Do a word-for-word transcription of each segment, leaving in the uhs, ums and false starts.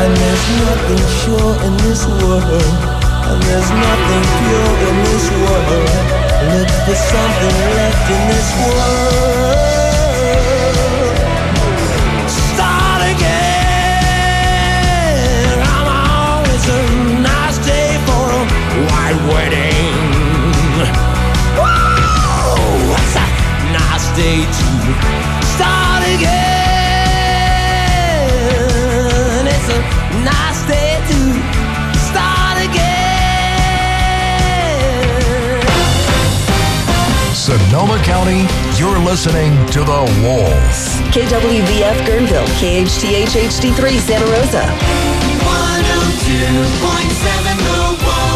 And there's nothing sure in this world, and there's nothing pure in this world. Look for something left in this world. Start again. Come on, it's a nice day for a white wedding. Whoa, it's a nice day to start again. It's a nice day to start again. Sonoma County, you're listening to The Wolf. K W V F Guerneville, K H T H H D three Santa Rosa. one oh two point seven The Wolf.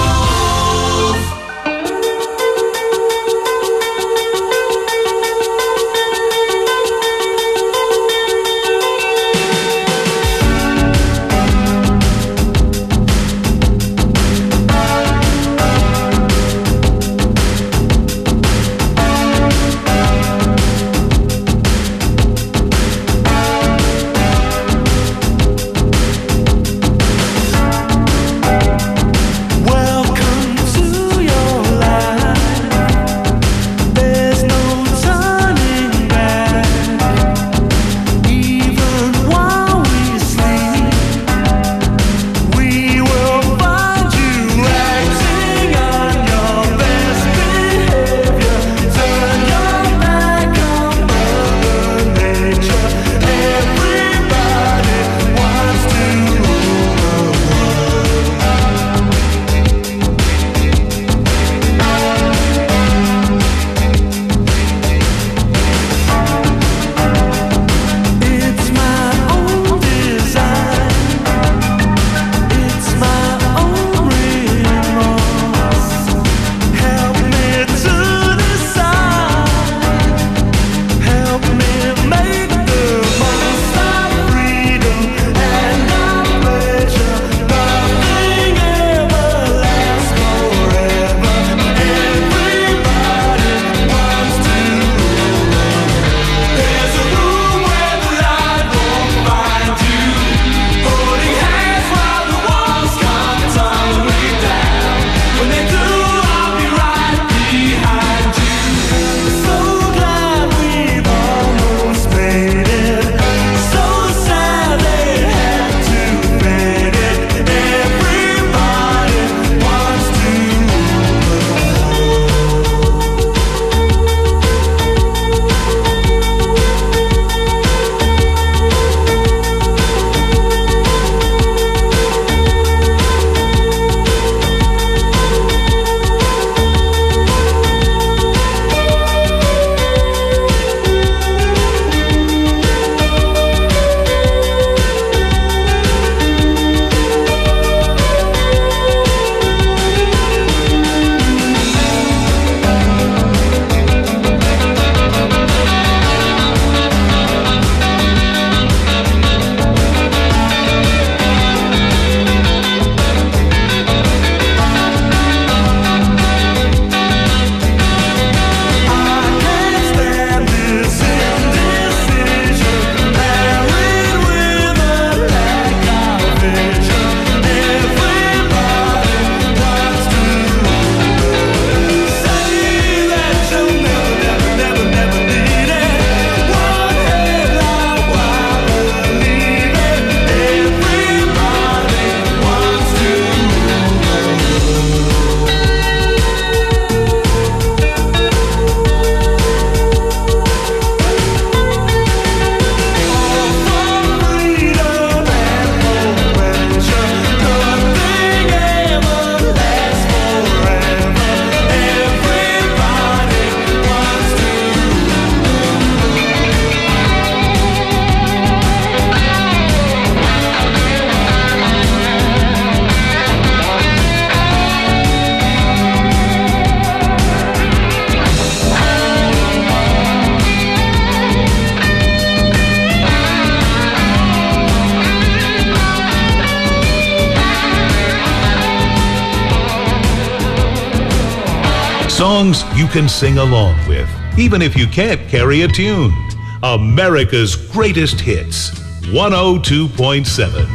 Songs you can sing along with, even if you can't carry a tune. America's Greatest Hits, one oh two point seven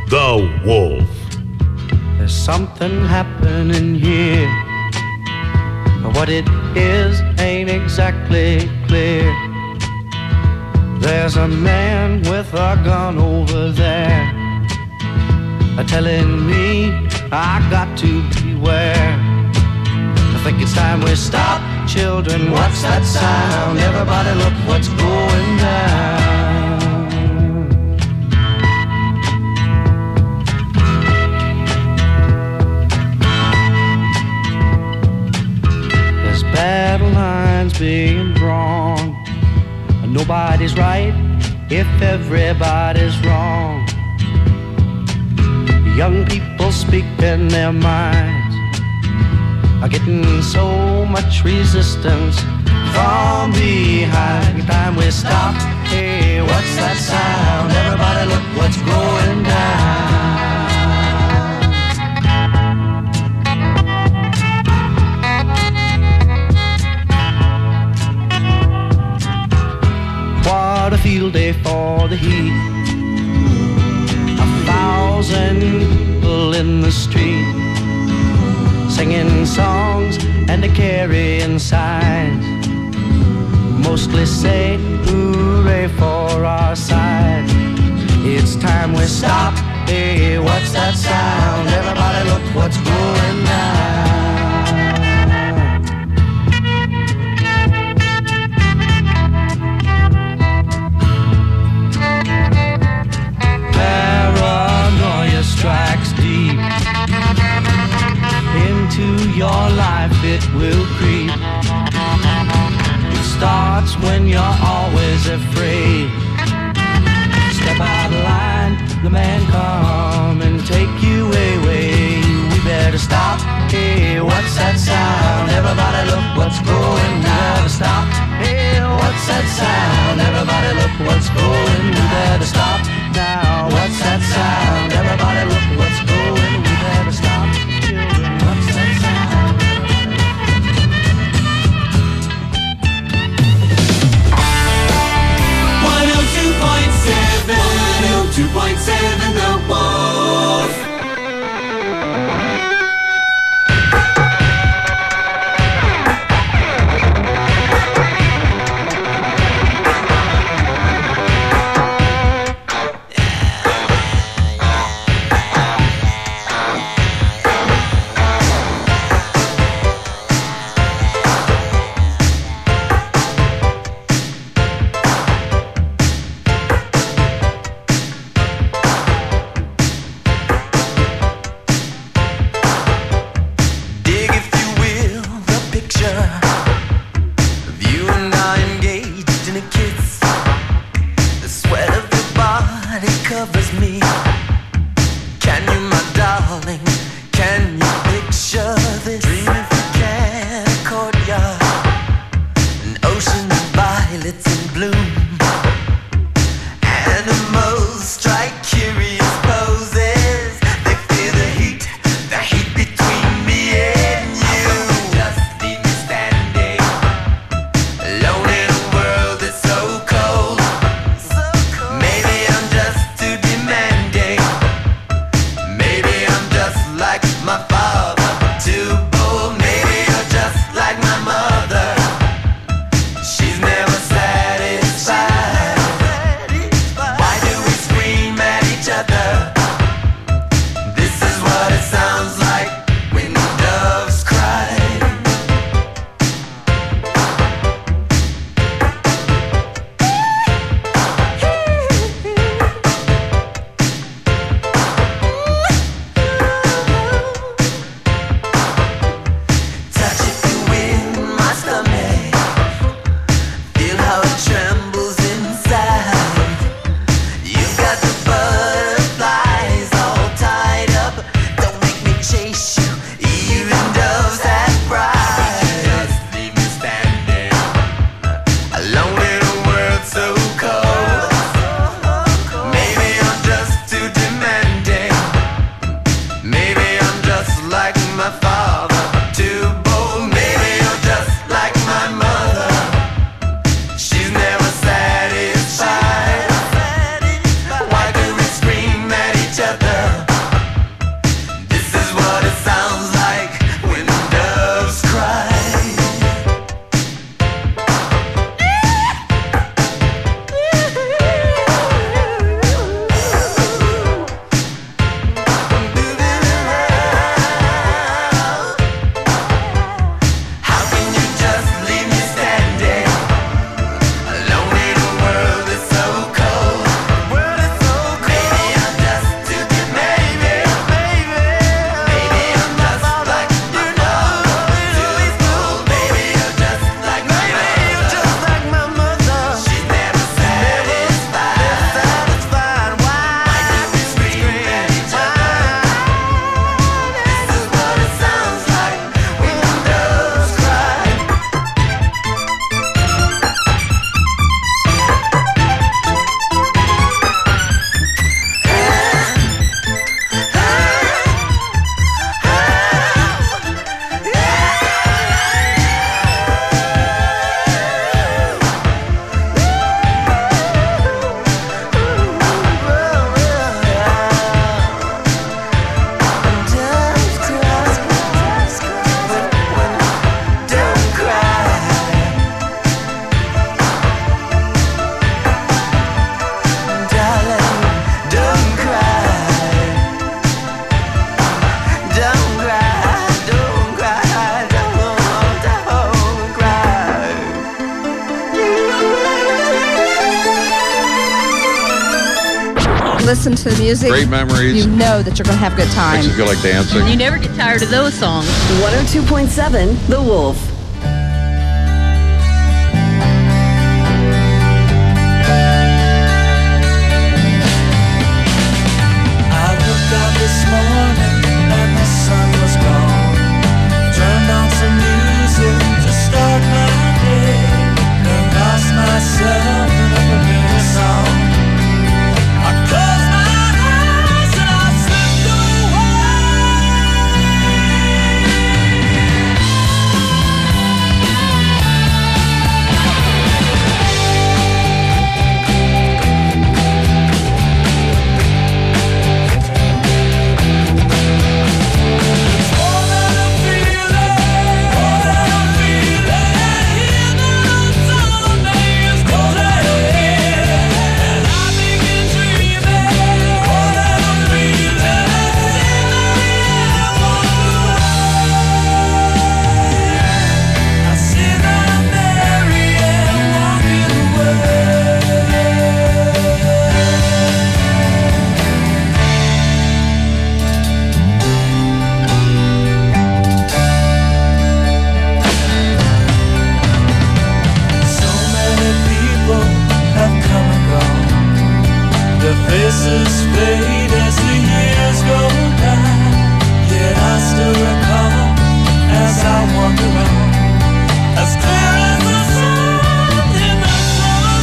The Wolf. There's something happening here, but what it is ain't exactly clear. There's a man with a gun over there, telling me I got to beware. I think it's time we stop, children. What's that sound? Everybody look what's going down. There's battle lines being drawn. Nobody's right if everybody's wrong. Young people speaking their minds are getting so much resistance from behind. Time we stop. Hey, what's that sound? Everybody look what's going down. What a field day for the heat. A thousand people in the street, singing songs and a carrying signs, mostly say hooray for our side. It's time we stop. Hey, what's that sound? Everybody look what's going down. Paranoia strikes deep into your life, it will creep. It starts when you're always afraid. Step out of line, the man come and take you away. We better stop. Hey, what's that sound? Everybody look what's going down. Stop. Hey, what's that sound? Everybody look what's going. We better stop now. What's that sound? Everybody look what's going. We better stop. Children, what's that sound? one oh two point seven, one oh two point seven, The Wolf. to the music, great memories. You know that you're going to have a good time. Makes you feel like dancing. You never get tired of those songs. one oh two point seven The Wolf. I looked out this morning and the sun was gone. Turned on some music to start my day and lost myself in a familiar song. I closed my eyes and I slipped faces fade as the years go by, yet I still recall as I wander on, as clear as the sun in the summer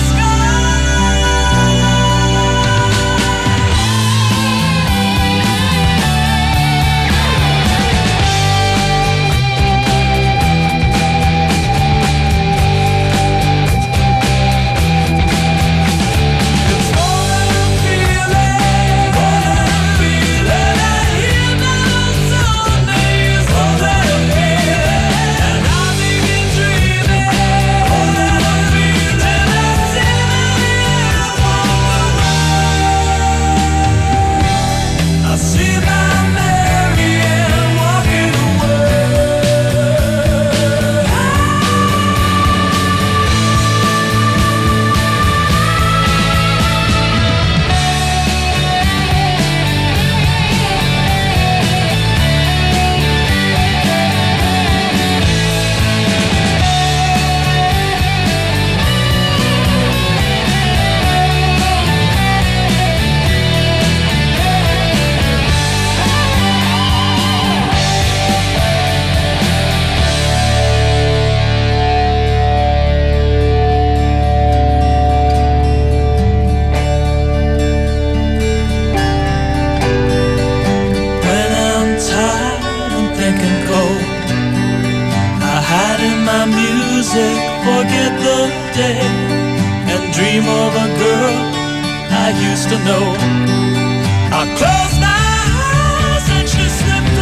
forget the day and dream of a girl I used to know. I closed my eyes and she slipped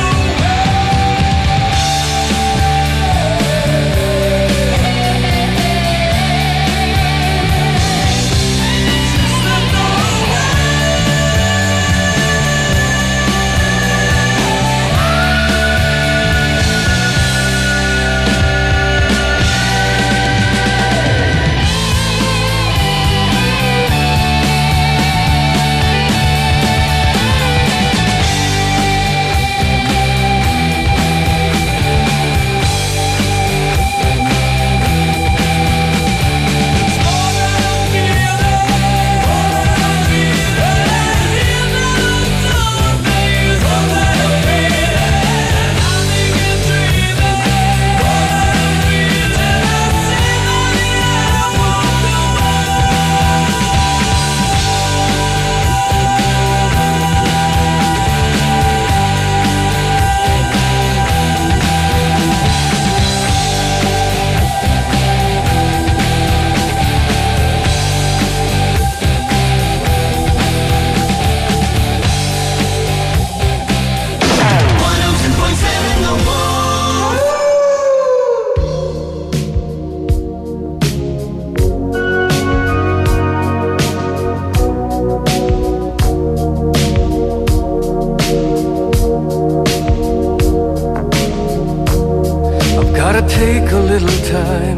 take a little time,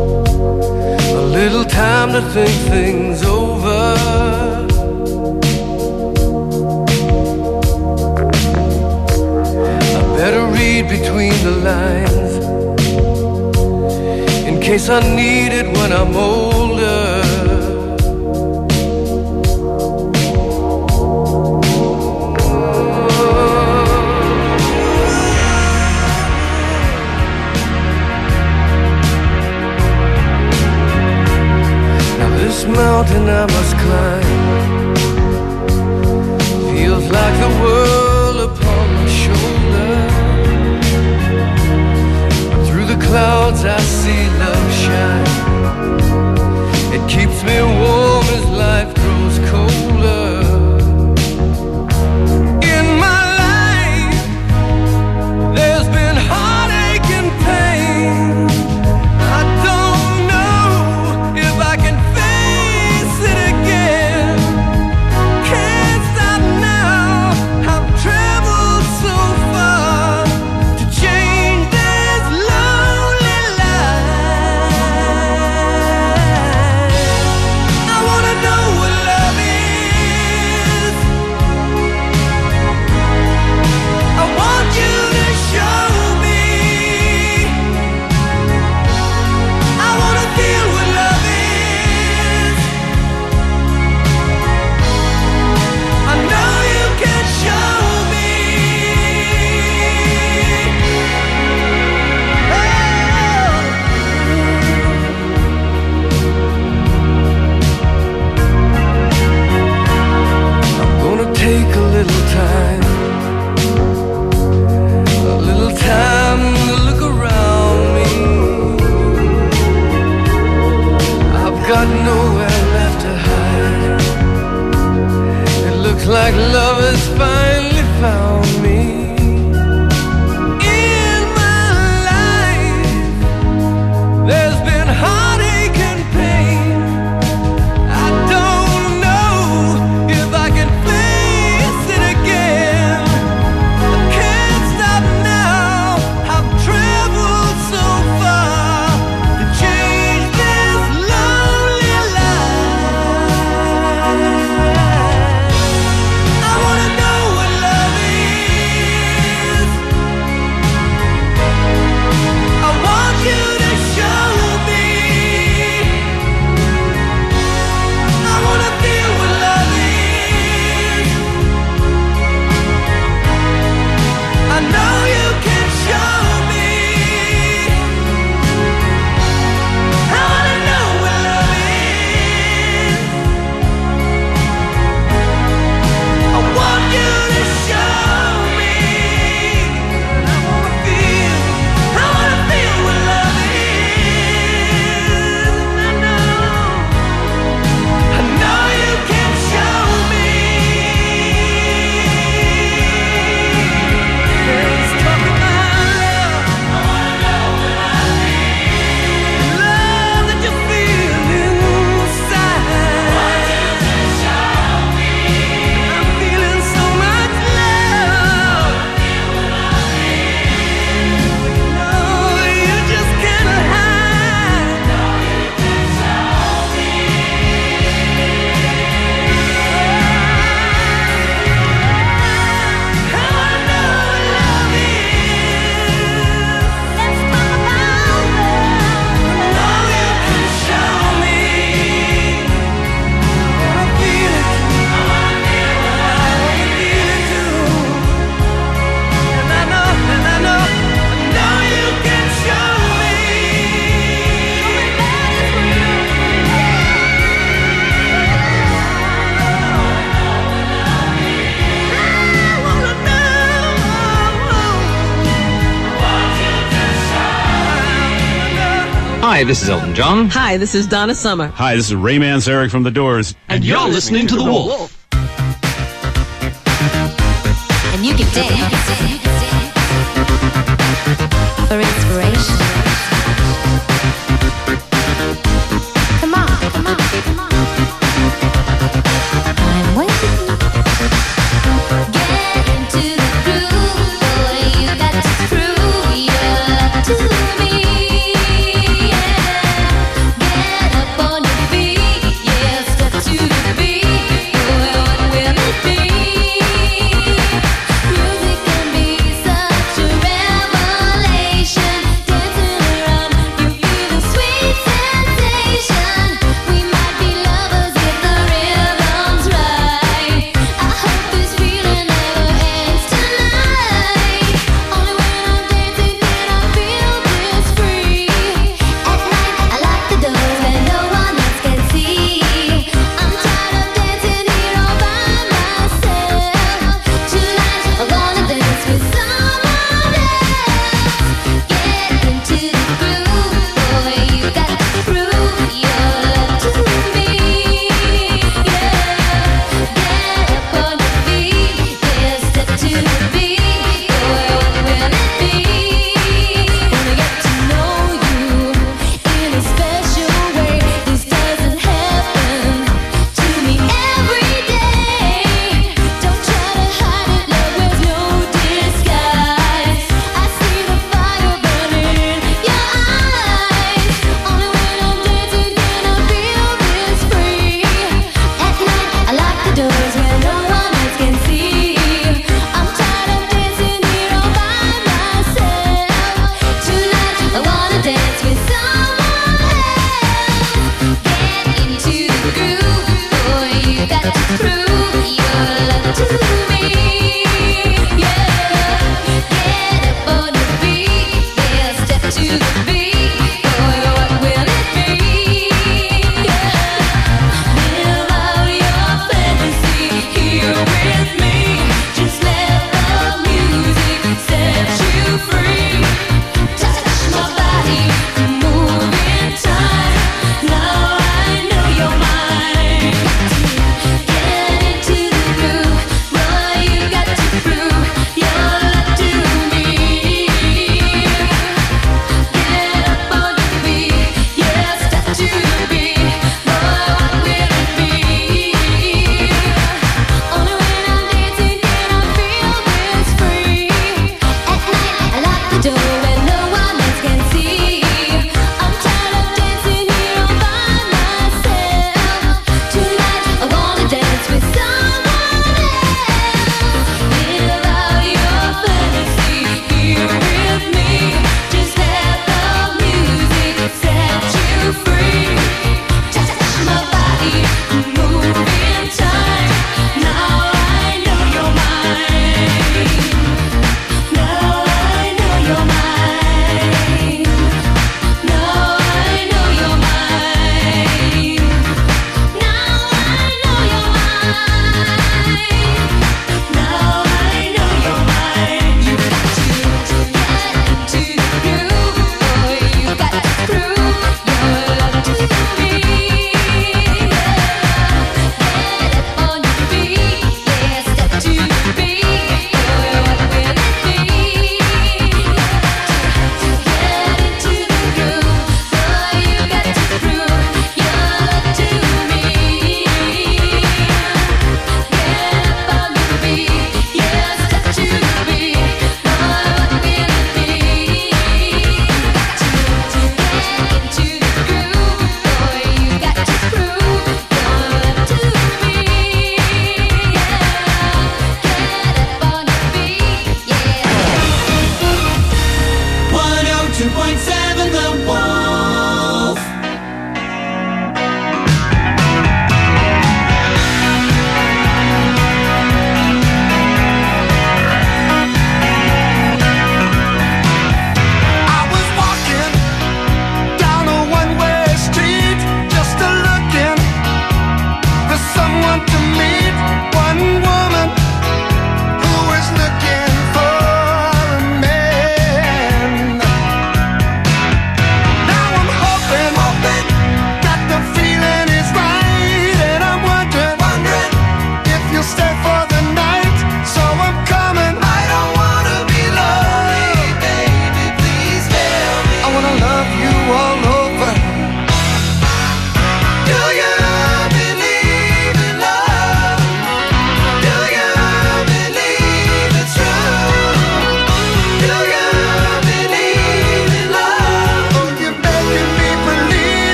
a little time to think things over. case I need it when I'm older. Now this mountain I must climb feels like the world upon my shoulder. Through the clouds I see love shine. It keeps me warm as life grows colder. In my life there's been heartache and pain. I don't know if I can face it again. Can't stop now, I've traveled so far to change this lonely life. I wanna know what love is. I want you to show me. I wanna feel what love is. I know you can show me. I'm gonna take a little time, a little time to look around me. I've got nowhere left to hide. It looks like love has finally found me. In my life there's been heartache and pain. I don't know if I can face it again. I can't stop now, I've traveled so far to change this lonely life. I wanna know what love is. I want you to show me. I wanna feel what love is. I know you can show me. I wanna know what love is. I want you to show me. I wanna feel, I wanna feel what love is. I know, I know you can show me. Let's talk about love. I wanna know what love is. Love that you feel inside. I want you to show me. I'm feeling so much love. No, you just can't hide. No, you can show me. I wanna know what love is. Let's talk about love. No, you can show me. I wanna feel it. I wanna feel what love is. I wanna feel it too. And I know, and I know, I know you can show me. Hi, this is Elton John. Hi, this is Donna Summer. Hi, this is Ray Manzarek from The Doors. And you're listening to The Wolf. And you can dance for inspiration. Come on, come on, come on. I'm waiting. Get into the groove, boy. You got to prove your love to me. Yeah. Get up on your feet, yeah. Step to the beat, boy. What will it be? Music can be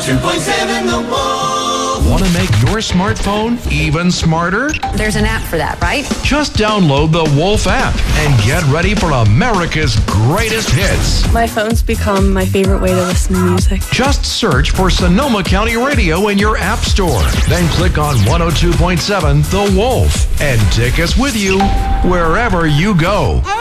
two point seven The Wolf. Want to make your smartphone even smarter? There's an app for that, right? Just download the Wolf app and get ready for America's greatest hits. My phone's become my favorite way to listen to music. Just search for Sonoma County Radio in your app store. Then click on one oh two point seven The Wolf and take us with you wherever you go.